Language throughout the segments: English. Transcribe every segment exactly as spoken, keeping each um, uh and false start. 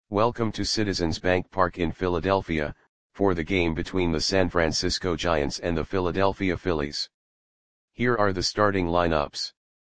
Welcome to Citizens Bank Park in Philadelphia, for the game between the San Francisco Giants and the Philadelphia Phillies. Here are the starting lineups.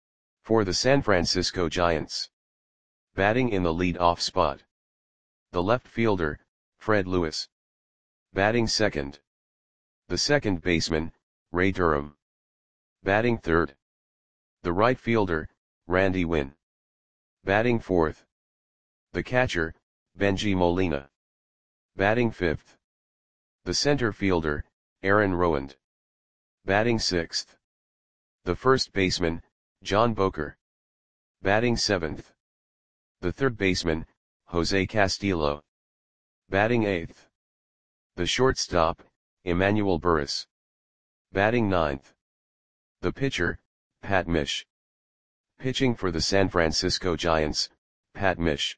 For the San Francisco Giants. Batting in the lead-off spot. The left fielder, Fred Lewis. Batting second. The second baseman, Ray Durham. Batting third. The right fielder, Randy Winn. Batting fourth. The catcher, Bengie Molina. Batting fifth. The center fielder, Aaron Rowand. Batting sixth. The first baseman, John Boker. Batting seventh. The third baseman, Jose Castillo. Batting eighth. The shortstop, Emmanuel Burris. Batting ninth. The pitcher, Pat Mish. Pitching for the San Francisco Giants, Pat Mish.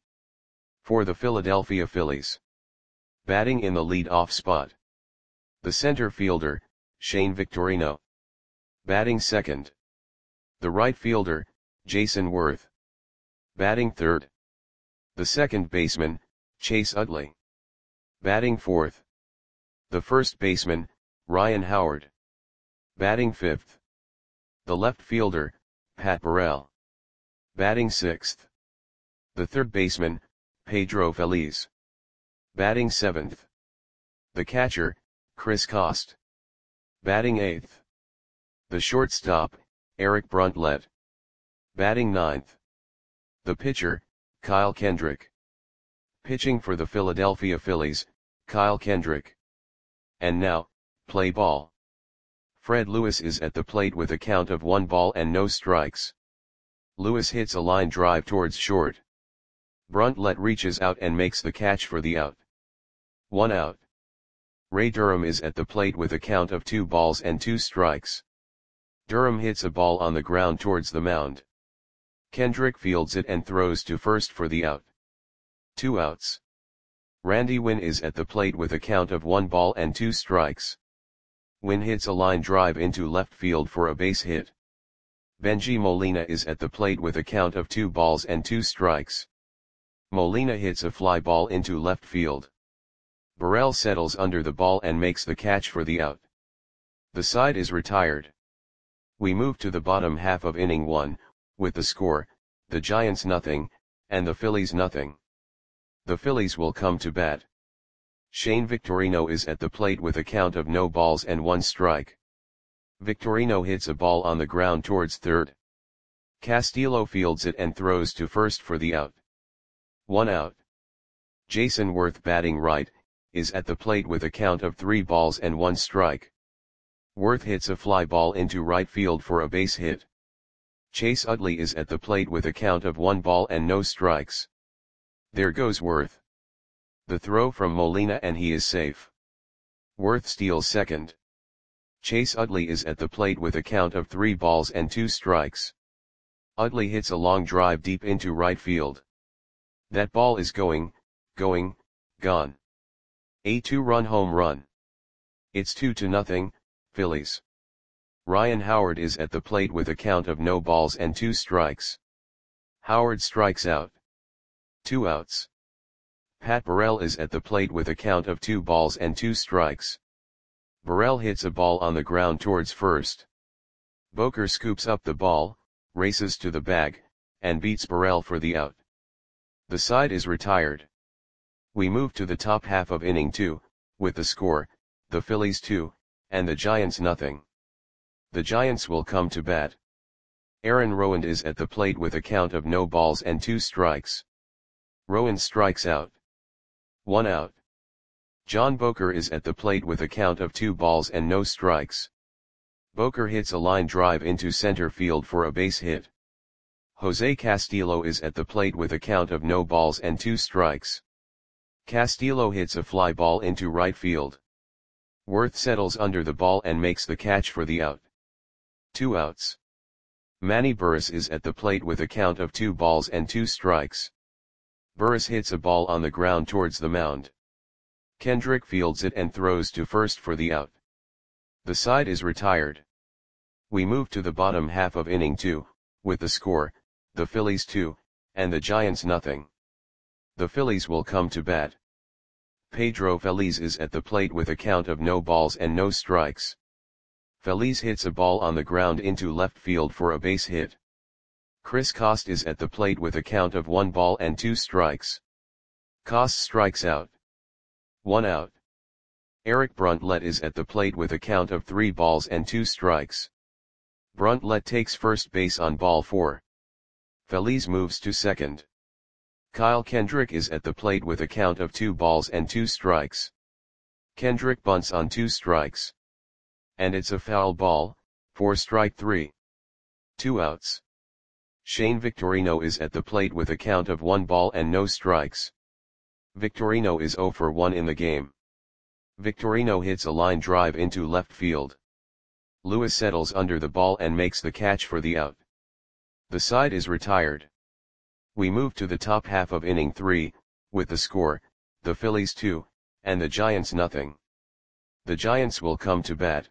For the Philadelphia Phillies. Batting in the lead-off spot. The center fielder, Shane Victorino. Batting second. The right fielder, Jason Worth. Batting third. The second baseman, Chase Utley. Batting fourth. The first baseman, Ryan Howard. Batting fifth. The left fielder, Pat Burrell. Batting sixth. The third baseman, Pedro Feliz. Batting seventh. The catcher, Chris Cost. Batting eighth. The shortstop, Eric Bruntlett. Batting ninth. The pitcher, Kyle Kendrick. Pitching for the Philadelphia Phillies, Kyle Kendrick. And now, play ball. Fred Lewis is at the plate with a count of one ball and no strikes. Lewis hits a line drive towards short. Bruntlett reaches out and makes the catch for the out. One out. Ray Durham is at the plate with a count of two balls and two strikes. Durham hits a ball on the ground towards the mound. Kendrick fields it and throws to first for the out. Two outs. Randy Winn is at the plate with a count of one ball and two strikes. Winn hits a line drive into left field for a base hit. Bengie Molina is at the plate with a count of two balls and two strikes. Molina hits a fly ball into left field. Burrell settles under the ball and makes the catch for the out. The side is retired. We move to the bottom half of inning one, with the score, the Giants nothing, and the Phillies nothing. The Phillies will come to bat. Shane Victorino is at the plate with a count of no balls and one strike. Victorino hits a ball on the ground towards third. Castillo fields it and throws to first for the out. One out. Jason Worth, batting right, is at the plate with a count of three balls and one strike. Worth hits a fly ball into right field for a base hit. Chase Utley is at the plate with a count of one ball and no strikes. There goes Worth. The throw from Molina and he is safe. Worth steals second. Chase Utley is at the plate with a count of three balls and two strikes. Utley hits a long drive deep into right field. That ball is going, going, gone. A two-run home run. It's two to nothing, Phillies. Ryan Howard is at the plate with a count of no balls and two strikes. Howard strikes out. Two outs. Pat Burrell is at the plate with a count of two balls and two strikes. Burrell hits a ball on the ground towards first. Boker scoops up the ball, races to the bag, and beats Burrell for the out. The side is retired. We move to the top half of inning two, with the score, the Phillies two, and the Giants nothing. The Giants will come to bat. Aaron Rowand is at the plate with a count of no balls and two strikes. Rowand strikes out. One out. John Boker is at the plate with a count of two balls and no strikes. Boker hits a line drive into center field for a base hit. Jose Castillo is at the plate with a count of no balls and two strikes. Castillo hits a fly ball into right field. Worth settles under the ball and makes the catch for the out. Two outs. Manny Burris is at the plate with a count of two balls and two strikes. Burris hits a ball on the ground towards the mound. Kendrick fields it and throws to first for the out. The side is retired. We move to the bottom half of inning two, with the score, the Phillies two, and the Giants nothing. The Phillies will come to bat. Pedro Feliz is at the plate with a count of no balls and no strikes. Feliz hits a ball on the ground into left field for a base hit. Chris Coste is at the plate with a count of one ball and two strikes. Coste strikes out. One out. Eric Bruntlett is at the plate with a count of three balls and two strikes. Bruntlett takes first base on ball four. Feliz moves to second. Kyle Kendrick is at the plate with a count of two balls and two strikes. Kendrick bunts on two strikes. And it's a foul ball, for strike three. Two outs. Shane Victorino is at the plate with a count of one ball and no strikes. Victorino is zero for one in the game. Victorino hits a line drive into left field. Lewis settles under the ball and makes the catch for the out. The side is retired. We move to the top half of inning three, with the score, the Phillies two, and the Giants nothing. The Giants will come to bat.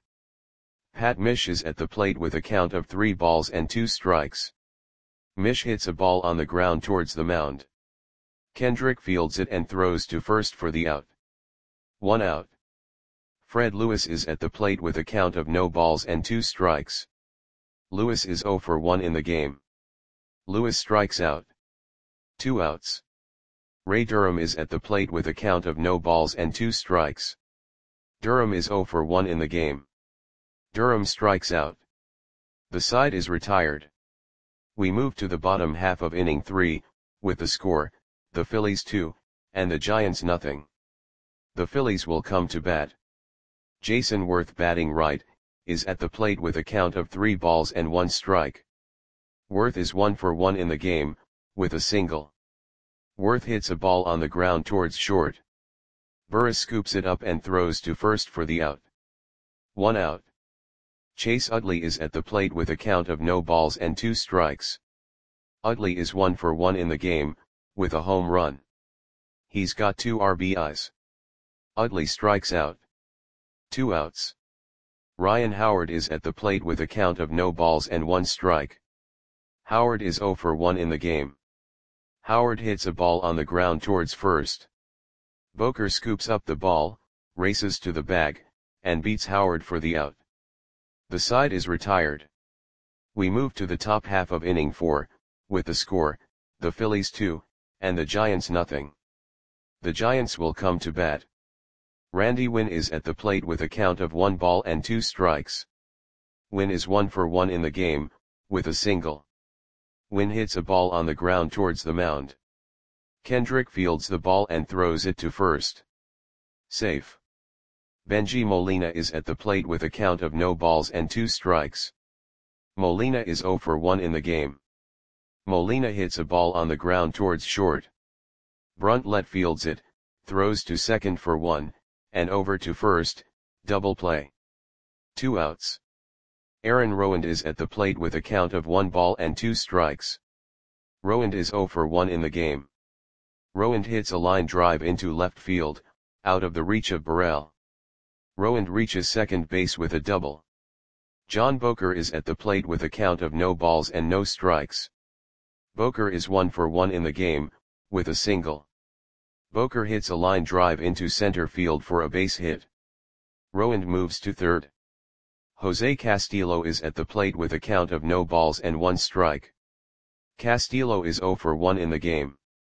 Pat Mish is at the plate with a count of three balls and two strikes. Mish hits a ball on the ground towards the mound. Kendrick fields it and throws to first for the out. One out. Fred Lewis is at the plate with a count of no balls and two strikes. Lewis is zero for one in the game. Lewis strikes out. Two outs. Ray Durham is at the plate with a count of no balls and two strikes. Durham is zero for one in the game. Durham strikes out. The side is retired. We move to the bottom half of inning three, with the score, the Phillies two, and the Giants nothing. The Phillies will come to bat. Jason Worth, batting right, is at the plate with a count of three balls and one strike. Worth is one for one in the game, with a single. Worth hits a ball on the ground towards short. Burris scoops it up and throws to first for the out. One out. Chase Utley is at the plate with a count of no balls and two strikes. Utley is one for one in the game, with a home run. He's got two R B Is. Utley strikes out. Two outs. Ryan Howard is at the plate with a count of no balls and one strike. Howard is zero for one in the game. Howard hits a ball on the ground towards first. Boker scoops up the ball, races to the bag, and beats Howard for the out. The side is retired. We move to the top half of inning four, with the score, the Phillies two, and the Giants nothing. The Giants will come to bat. Randy Winn is at the plate with a count of one ball and two strikes. Winn is one for one in the game, with a single. Winn hits a ball on the ground towards the mound. Kendrick fields the ball and throws it to first. Safe. Benji Molina is at the plate with a count of no balls and two strikes. Molina is zero for one in the game. Molina hits a ball on the ground towards short. Bruntlett fields it, throws to second for one, and over to first, double play. Two outs. Aaron Rowand is at the plate with a count of one ball and two strikes. Rowand is zero for one in the game. Rowand hits a line drive into left field, out of the reach of Burrell. Rowand reaches second base with a double. John Boker is at the plate with a count of no balls and no strikes. Boker is one for one in the game, with a single. Boker hits a line drive into center field for a base hit. Rowand moves to third. Jose Castillo is at the plate with a count of no balls and one strike. Castillo is zero for one in the game.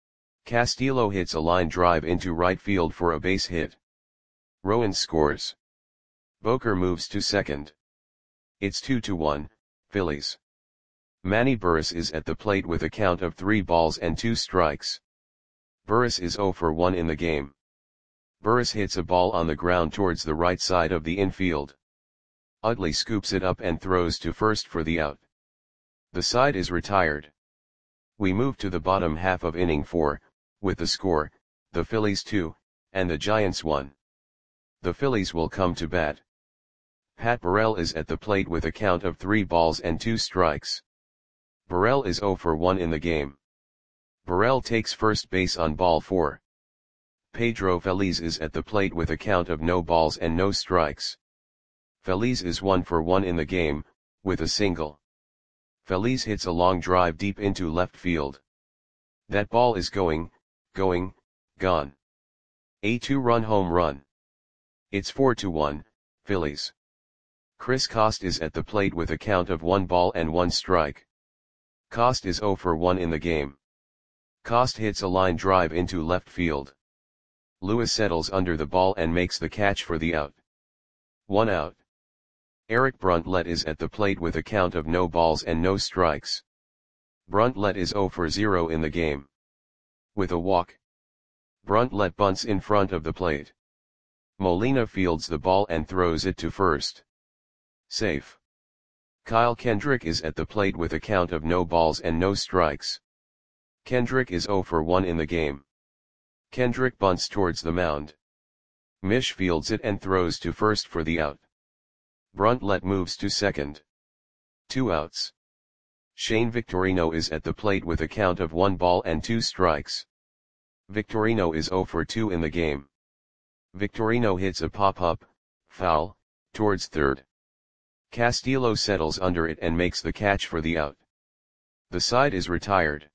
Castillo hits a line drive into right field for a base hit. Rowand scores. Boker moves to second. It's two to one, Phillies. Manny Burris is at the plate with a count of three balls and two strikes. Burris is zero for one in the game. Burris hits a ball on the ground towards the right side of the infield. Utley scoops it up and throws to first for the out. The side is retired. We move to the bottom half of inning four, with the score, the Phillies two, and the Giants one. The Phillies will come to bat. Pat Burrell is at the plate with a count of three balls and two strikes. Burrell is zero for one in the game. Burrell takes first base on ball four. Pedro Feliz is at the plate with a count of no balls and no strikes. Feliz is one for one in the game, with a single. Feliz hits a long drive deep into left field. That ball is going, going, gone. A two-run home run. It's four to one, Phillies. Chris Coste is at the plate with a count of one ball and one strike. Coste is zero for one in the game. Coste hits a line drive into left field. Lewis settles under the ball and makes the catch for the out. One out. Eric Bruntlett is at the plate with a count of no balls and no strikes. Bruntlett is zero for zero in the game. With a walk. Bruntlett bunts in front of the plate. Molina fields the ball and throws it to first. Safe. Kyle Kendrick is at the plate with a count of no balls and no strikes. Kendrick is zero for one in the game. Kendrick bunts towards the mound. Mish fields it and throws to first for the out. Bruntlett moves to second. Two outs. Shane Victorino is at the plate with a count of one ball and two strikes. Victorino is zero for two in the game. Victorino hits a pop-up, foul, towards third. Castillo settles under it and makes the catch for the out. The side is retired.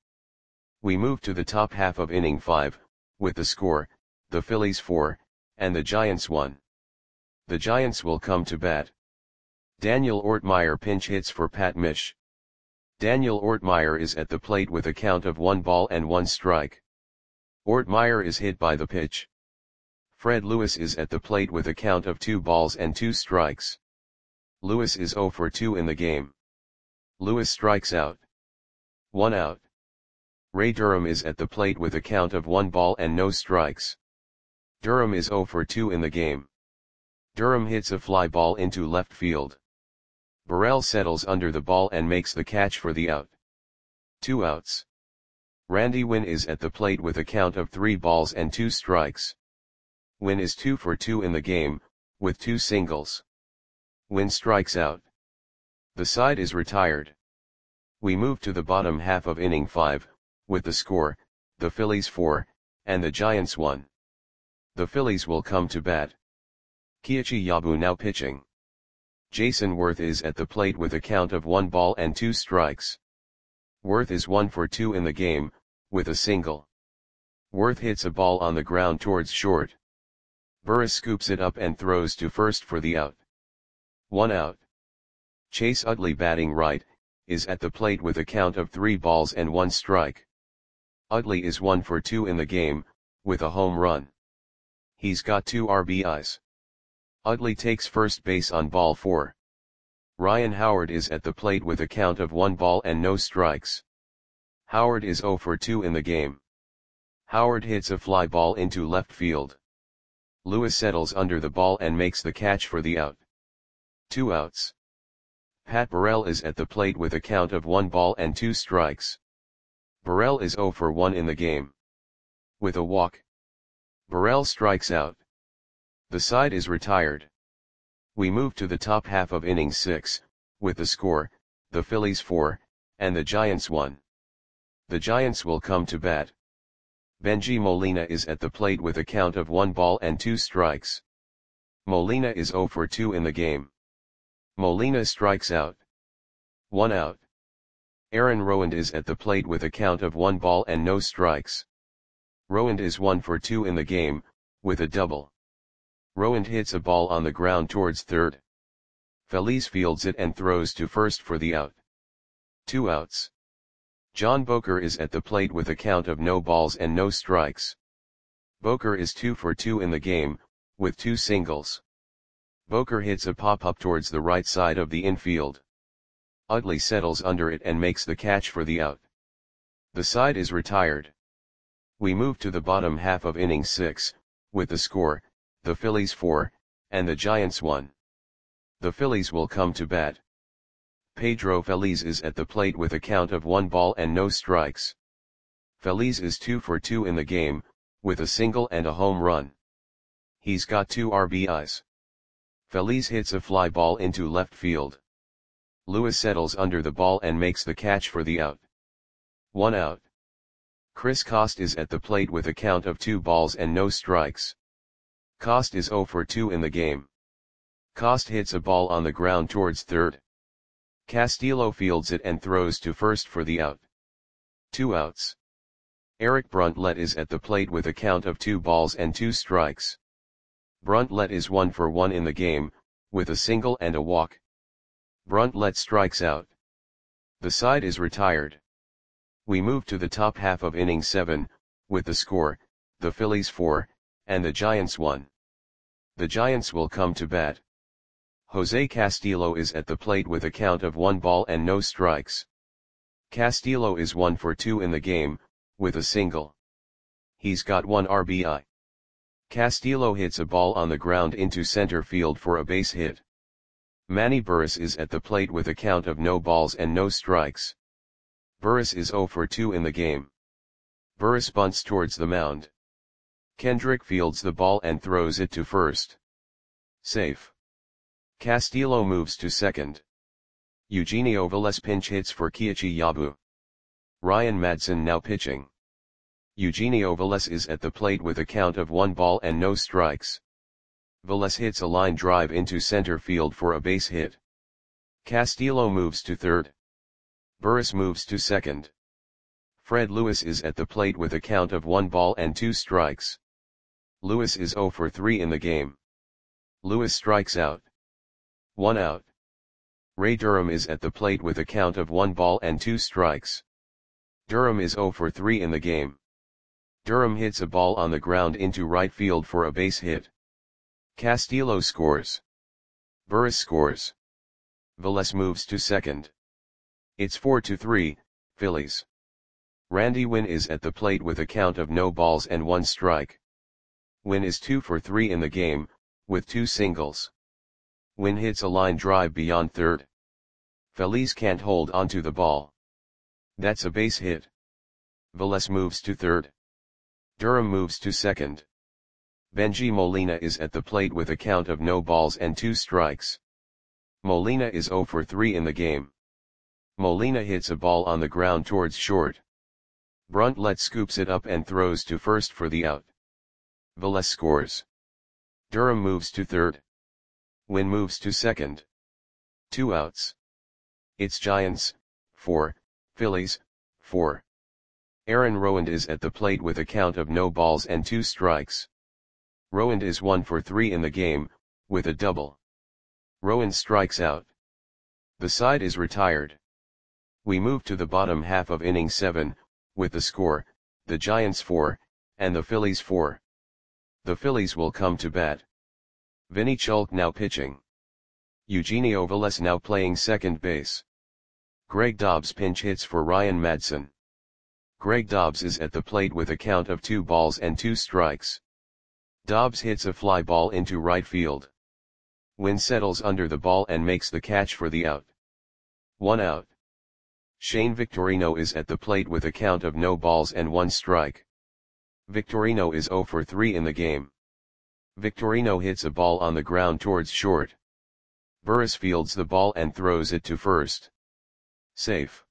We move to the top half of inning five, with the score, the Phillies four, and the Giants one. The Giants will come to bat. Daniel Ortmeyer pinch hits for Pat Mish. Daniel Ortmeyer is at the plate with a count of one ball and one strike. Ortmeyer is hit by the pitch. Fred Lewis is at the plate with a count of two balls and two strikes. Lewis is zero for two in the game. Lewis strikes out. One out. Ray Durham is at the plate with a count of one ball and no strikes. Durham is zero for two in the game. Durham hits a fly ball into left field. Burrell settles under the ball and makes the catch for the out. Two outs. Randy Winn is at the plate with a count of three balls and two strikes. Winn is two for two in the game, with two singles. Winn strikes out. The side is retired. We move to the bottom half of inning five, with the score, the Phillies four, and the Giants one. The Phillies will come to bat. Kiichi Yabu now pitching. Jason Worth is at the plate with a count of one ball and two strikes. Worth is one for two in the game, with a single. Worth hits a ball on the ground towards short. Burris scoops it up and throws to first for the out. One out. Chase Utley batting right, is at the plate with a count of three balls and one strike. Utley is one for two in the game, with a home run. He's got two R B Is. Utley takes first base on ball four. Ryan Howard is at the plate with a count of one ball and no strikes. Howard is zero for two in the game. Howard hits a fly ball into left field. Lewis settles under the ball and makes the catch for the out. Two outs. Pat Burrell is at the plate with a count of one ball and two strikes. Burrell is zero for one in the game. With a walk. Burrell strikes out. The side is retired. We move to the top half of inning six, with the score, the Phillies four, and the Giants one. The Giants will come to bat. Benji Molina is at the plate with a count of one ball and two strikes. Molina is zero for two in the game. Molina strikes out. One out. Aaron Rowand is at the plate with a count of one ball and no strikes. Rowand is one for two in the game, with a double. Rowand hits a ball on the ground towards third. Feliz fields it and throws to first for the out. Two outs. John Boker is at the plate with a count of no balls and no strikes. Boker is two for two in the game, with two singles. Boker hits a pop-up towards the right side of the infield. Utley settles under it and makes the catch for the out. The side is retired. We move to the bottom half of inning six, with the score, the Phillies four, and the Giants one. The Phillies will come to bat. Pedro Feliz is at the plate with a count of one ball and no strikes. Feliz is two for two in the game, with a single and a home run. He's got two R B Is. Feliz hits a fly ball into left field. Lewis settles under the ball and makes the catch for the out. One out. Chris Coste is at the plate with a count of two balls and no strikes. Coste is zero for two in the game. Coste hits a ball on the ground towards third. Castillo fields it and throws to first for the out. Two outs. Eric Bruntlett is at the plate with a count of two balls and two strikes. Bruntlett is one for one in the game, with a single and a walk. Bruntlett strikes out. The side is retired. We move to the top half of inning seven, with the score, the Phillies four, and the Giants one. The Giants will come to bat. Jose Castillo is at the plate with a count of one ball and no strikes. Castillo is one for two in the game, with a single. He's got one R B I. Castillo hits a ball on the ground into center field for a base hit. Manny Burris is at the plate with a count of no balls and no strikes. Burris is zero for two in the game. Burris bunts towards the mound. Kendrick fields the ball and throws it to first. Safe. Castillo moves to second. Eugenio Velez pinch hits for Kiichi Yabu. Ryan Madson now pitching. Eugenio Velez is at the plate with a count of one ball and no strikes. Velez hits a line drive into center field for a base hit. Castillo moves to third. Burris moves to second. Fred Lewis is at the plate with a count of one ball and two strikes. Lewis is zero for three in the game. Lewis strikes out. One out. Ray Durham is at the plate with a count of one ball and two strikes. Durham is zero for three in the game. Durham hits a ball on the ground into right field for a base hit. Castillo scores. Burris scores. Velez moves to second. It's four to three, Phillies. Randy Winn is at the plate with a count of no balls and one strike. Winn is two for three in the game, with two singles. Winn hits a line drive beyond third. Feliz can't hold onto the ball. That's a base hit. Velez moves to third. Durham moves to second. Benji Molina is at the plate with a count of no balls and two strikes. Molina is zero for three in the game. Molina hits a ball on the ground towards short. Bruntlett scoops it up and throws to first for the out. Velez scores. Durham moves to third. Winn moves to second. Two outs. It's Giants, four, Phillies, four. Aaron Rowand is at the plate with a count of no balls and two strikes. Rowand is one for three in the game, with a double. Rowand strikes out. The side is retired. We move to the bottom half of inning seven, with the score, the Giants four, and the Phillies four. The Phillies will come to bat. Vinny Chulk now pitching. Eugenio Velez now playing second base. Greg Dobbs pinch hits for Ryan Madson. Greg Dobbs is at the plate with a count of two balls and two strikes. Dobbs hits a fly ball into right field. Winn settles under the ball and makes the catch for the out. One out. Shane Victorino is at the plate with a count of no balls and one strike. Victorino is zero for three in the game. Victorino hits a ball on the ground towards short. Burris fields the ball and throws it to first. Safe.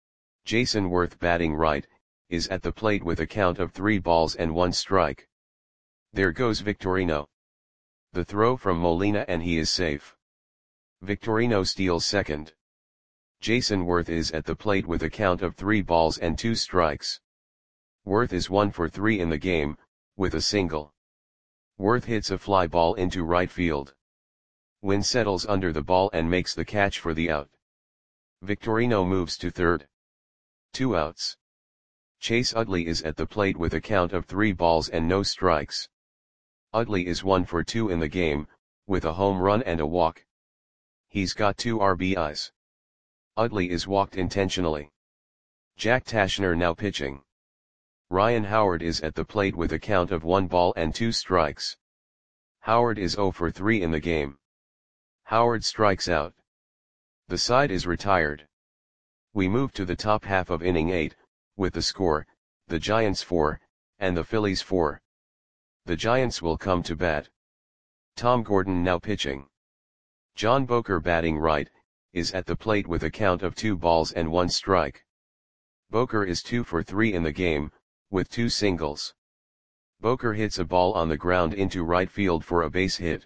Jason Worth batting right, is at the plate with a count of three balls and one strike. There goes Victorino. The throw from Molina and he is safe. Victorino steals second. Jason Worth is at the plate with a count of three balls and two strikes. Worth is one for three in the game, with a single. Worth hits a fly ball into right field. Winn settles under the ball and makes the catch for the out. Victorino moves to third. Two outs. Chase Utley is at the plate with a count of three balls and no strikes. Utley is one for two in the game, with a home run and a walk. He's got two R B Is. Utley is walked intentionally. Jack Tashner now pitching. Ryan Howard is at the plate with a count of one ball and two strikes. Howard is zero for three in the game. Howard strikes out. The side is retired. We move to the top half of inning eight, with the score, the Giants four, and the Phillies four. The Giants will come to bat. Tom Gordon now pitching. John Boker batting right, is at the plate with a count of two balls and one strike. Boker is two for three in the game, with two singles. Boker hits a ball on the ground into right field for a base hit.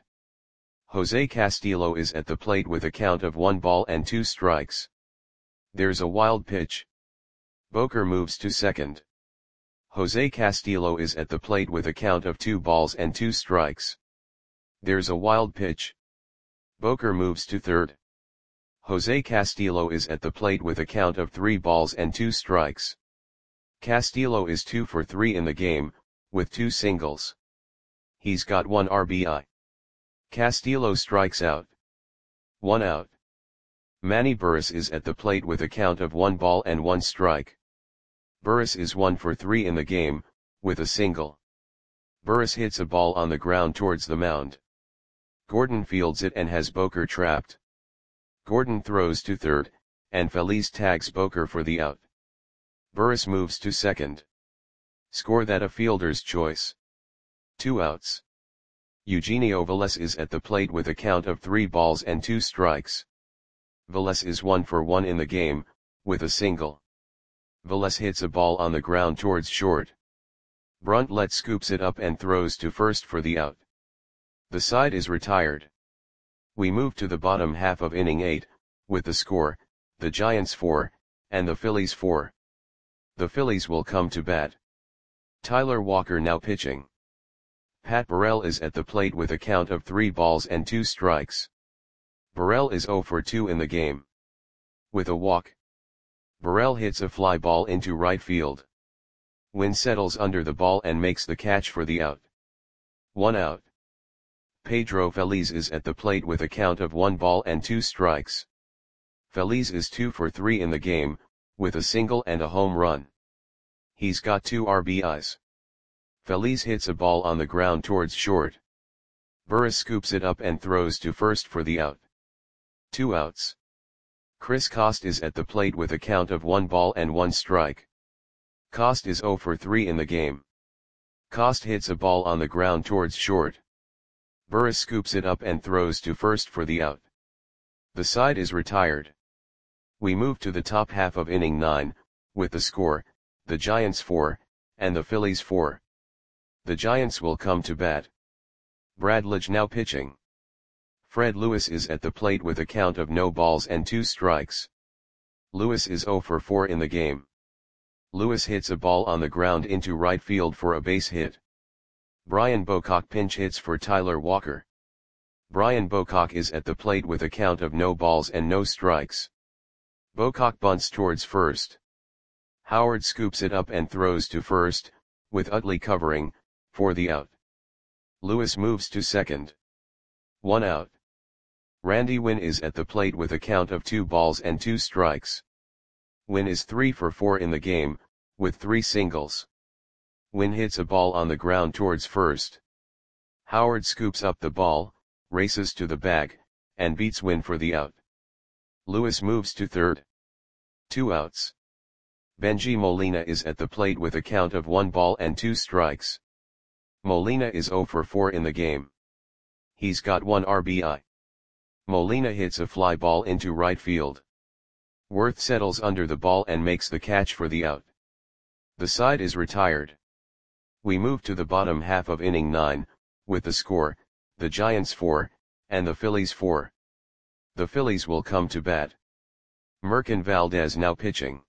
Jose Castillo is at the plate with a count of one ball and two strikes. There's a wild pitch. Boker moves to second. Jose Castillo is at the plate with a count of two balls and two strikes. There's a wild pitch. Boker moves to third. Jose Castillo is at the plate with a count of three balls and two strikes. Castillo is two for three in the game, with two singles. He's got one R B I. Castillo strikes out. One out. Manny Burris is at the plate with a count of one ball and one strike. Burris is one for three in the game, with a single. Burris hits a ball on the ground towards the mound. Gordon fields it and has Boker trapped. Gordon throws to third, and Feliz tags Boker for the out. Burris moves to second. Score that a fielder's choice. Two outs. Eugenio Velez is at the plate with a count of three balls and two strikes. Velez is one for one in the game, with a single. Velez hits a ball on the ground towards short. Bruntlett scoops it up and throws to first for the out. The side is retired. We move to the bottom half of inning eight, with the score, the Giants four, and the Phillies four. The Phillies will come to bat. Tyler Walker now pitching. Pat Burrell is at the plate with a count of three balls and two strikes. Burrell is zero for two in the game. With a walk. Burrell hits a fly ball into right field. Wynn settles under the ball and makes the catch for the out. One out. Pedro Feliz is at the plate with a count of one ball and two strikes. Feliz is two for three in the game, with a single and a home run. He's got two R B Is. Feliz hits a ball on the ground towards short. Burris scoops it up and throws to first for the out. Two outs. Chris Cost is at the plate with a count of one ball and one strike. Cost is zero for three in the game. Cost hits a ball on the ground towards short. Burris scoops it up and throws to first for the out. The side is retired. We move to the top half of inning nine, with the score, the Giants four, and the Phillies four. The Giants will come to bat. Brad Lidge now pitching. Fred Lewis is at the plate with a count of no balls and two strikes. Lewis is zero for four in the game. Lewis hits a ball on the ground into right field for a base hit. Brian Bocock pinch hits for Tyler Walker. Brian Bocock is at the plate with a count of no balls and no strikes. Bocock bunts towards first. Howard scoops it up and throws to first, with Utley covering, for the out. Lewis moves to second. One out. Randy Wynn is at the plate with a count of two balls and two strikes. Wynn is three for four in the game, with three singles. Wynn hits a ball on the ground towards first. Howard scoops up the ball, races to the bag, and beats Wynn for the out. Lewis moves to third. Two outs. Benji Molina is at the plate with a count of one ball and two strikes. Molina is zero for four in the game. He's got one R B I. Molina hits a fly ball into right field. Worth settles under the ball and makes the catch for the out. The side is retired. We move to the bottom half of inning nine, with the score, the Giants four, and the Phillies four. The Phillies will come to bat. Merkin Valdez now pitching.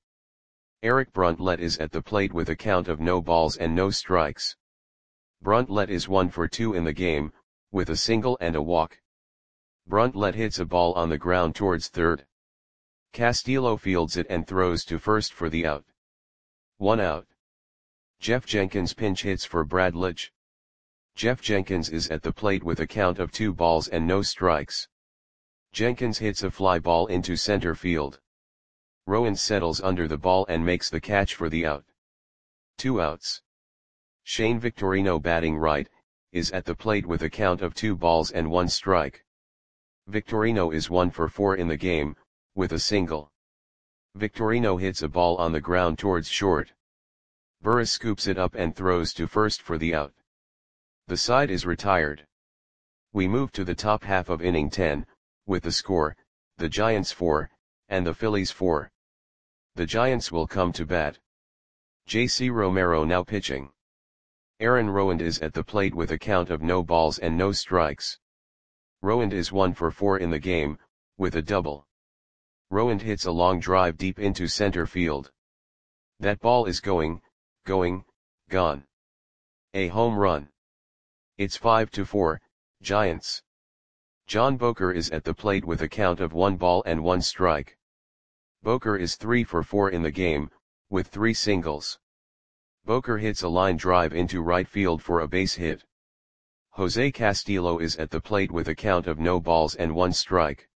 Eric Bruntlett is at the plate with a count of no balls and no strikes. Bruntlett is one for two in the game, with a single and a walk. Bruntlett hits a ball on the ground towards third. Castillo fields it and throws to first for the out. One out. Jeff Jenkins pinch hits for Brad Lidge. Jeff Jenkins is at the plate with a count of two balls and no strikes. Jenkins hits a fly ball into center field. Rowan settles under the ball and makes the catch for the out. Two outs. Shane Victorino batting right, is at the plate with a count of two balls and one strike. Victorino is one for four in the game, with a single. Victorino hits a ball on the ground towards short. Burris scoops it up and throws to first for the out. The side is retired. We move to the top half of inning ten, with the score, the Giants four, and the Phillies four. The Giants will come to bat. J C Romero now pitching. Aaron Rowand is at the plate with a count of no balls and no strikes. Rowand is one for four in the game, with a double. Rowand hits a long drive deep into center field. That ball is going, going, gone. A home run. It's five to four, Giants. John Boker is at the plate with a count of one ball and one strike. Boker is three for four in the game, with three singles. Boker hits a line drive into right field for a base hit. Jose Castillo is at the plate with a count of no balls and one strike.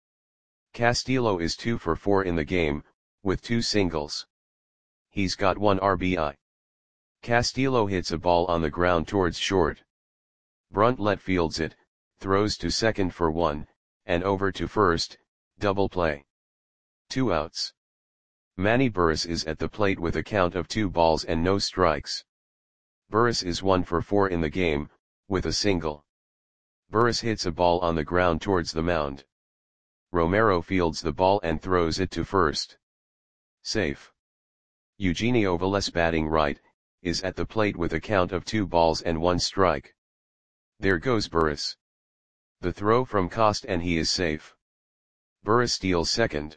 Castillo is two for four in the game, with two singles. He's got one R B I. Castillo hits a ball on the ground towards short. Bruntlett fields it, throws to second for one, and over to first, double play. Two outs. Manny Burris is at the plate with a count of two balls and no strikes. Burris is one for four in the game, with a single. Burris hits a ball on the ground towards the mound. Romero fields the ball and throws it to first. Safe. Eugenio Velez, batting right, is at the plate with a count of two balls and one strike. There goes Burris. The throw from Cost and he is safe. Burris steals second.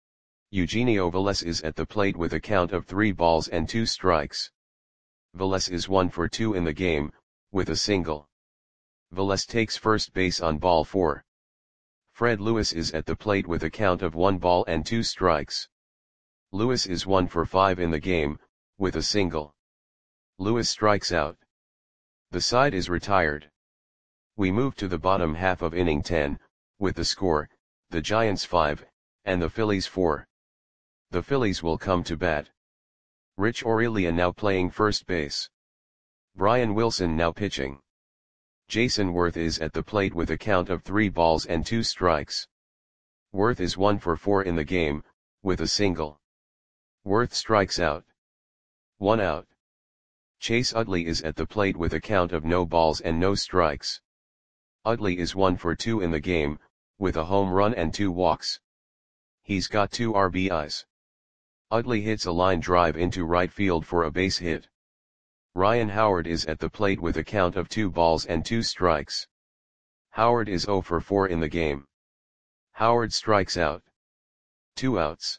Eugenio Velez is at the plate with a count of three balls and two strikes. Velez is one for two in the game, with a single. Velez takes first base on ball four. Fred Lewis is at the plate with a count of one ball and two strikes. Lewis is one for five in the game, with a single. Lewis strikes out. The side is retired. We move to the bottom half of inning ten, with the score, the Giants five, and the Phillies four. The Phillies will come to bat. Rich Aurelia now playing first base. Brian Wilson now pitching. Jason Worth is at the plate with a count of three balls and two strikes. Worth is one for four in the game, with a single. Worth strikes out. One out. Chase Utley is at the plate with a count of no balls and no strikes. Utley is one for two in the game, with a home run and two walks. He's got two R B Is. Utley hits a line drive into right field for a base hit. Ryan Howard is at the plate with a count of two balls and two strikes. Howard is zero for four in the game. Howard strikes out. Two outs.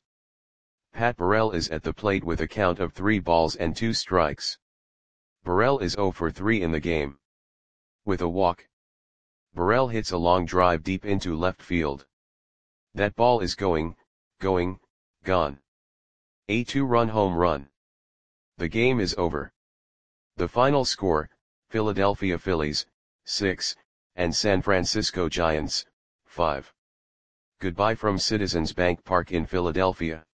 Pat Burrell is at the plate with a count of three balls and two strikes. Burrell is zero for three in the game. With a walk. Burrell hits a long drive deep into left field. That ball is going, going, gone. A two-run home run. The game is over. The final score, Philadelphia Phillies, six, and San Francisco Giants, five. Goodbye from Citizens Bank Park in Philadelphia.